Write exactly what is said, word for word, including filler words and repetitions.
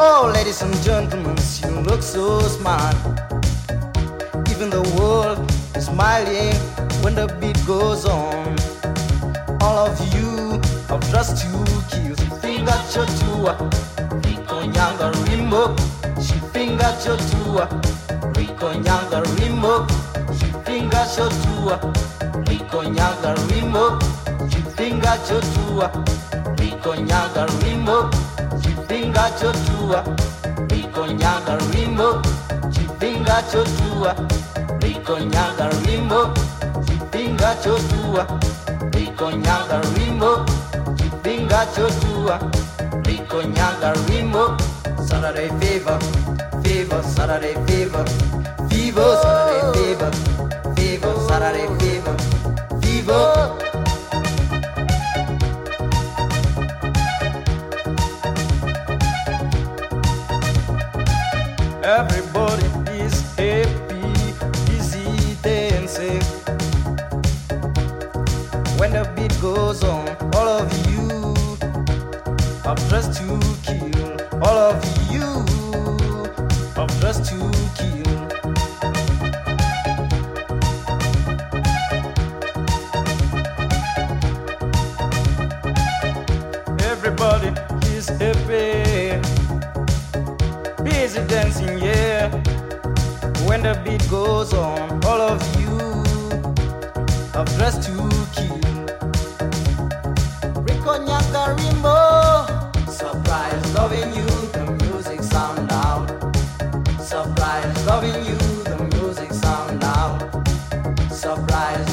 Oh, ladies and gentlemen, you look so smart. Even the world is smiling when the beat goes on. All of you have just two kills. Finger chotua, Rico Nyanga Rimbo. She finger chotua, Rico Nyanga Rimbo. She finger chotua, Rico Nyanga Rimbo. She finger chotua, Rico Nyanga Rimbo. She finger chotua, Rico Nyanga Rimbo. She finger chotua, Rico Nyanga Rimbo. She finger chotua, Rico Nyanga Rimbo. She finger chotua, Rico Nyanga Rimbo. Saturday fever, fever, Saturday fever, fever, Saturday fever, fever, Saturday fever, fever. Everybody is happy, busy dancing. When the beat goes on, all of you are dressed to kill. All of you are dressed to kill. Everybody is happy, busy dancing, yeah. When the beat goes on, all of you are dressed to kill.